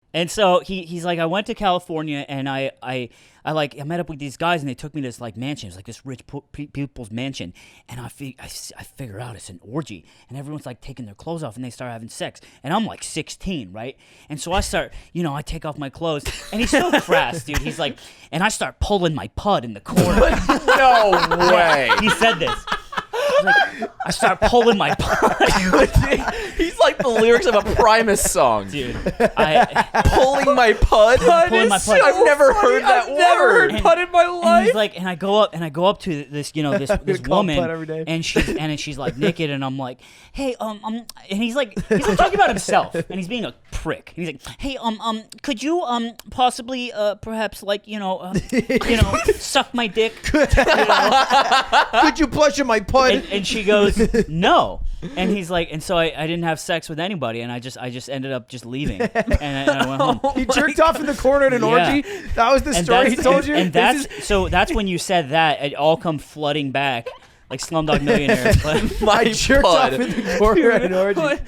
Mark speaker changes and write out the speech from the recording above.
Speaker 1: And so he's like, I went to California and I met up with these guys and they took me to this like mansion. It's like this rich people's mansion. And I figure out it's an orgy. And everyone's like taking their clothes off and they start having sex. And I'm like 16, right? And so I start, I take off my clothes. And he's so crass, dude. He's like, and I start pulling my pud in the corner.
Speaker 2: No way.
Speaker 1: He said this. Like, I start pulling my pud.
Speaker 2: He's like the lyrics of a Primus song.
Speaker 1: Dude,
Speaker 2: Pulling my pud?
Speaker 1: Pulling my pud.
Speaker 2: I've never heard that word.
Speaker 3: Never heard pud in my life.
Speaker 1: And he's like, and I go up to this, this
Speaker 3: call him
Speaker 1: woman,
Speaker 3: pud every day.
Speaker 1: and she's like naked, and I'm like, hey, and he's like talking about himself, and he's being a prick. And he's like, hey, could you possibly perhaps like suck my dick?
Speaker 3: Could you plush in my pud?
Speaker 1: And she goes, no. And he's like, and so I didn't have sex with anybody, and I just ended up just leaving, and I went home.
Speaker 3: He jerked off in the corner at an orgy. That was the story he told you.
Speaker 1: And that's when you said that it all come flooding back, like Slumdog Millionaire.
Speaker 2: My
Speaker 3: jerked off
Speaker 2: pud.
Speaker 3: in the corner at an orgy.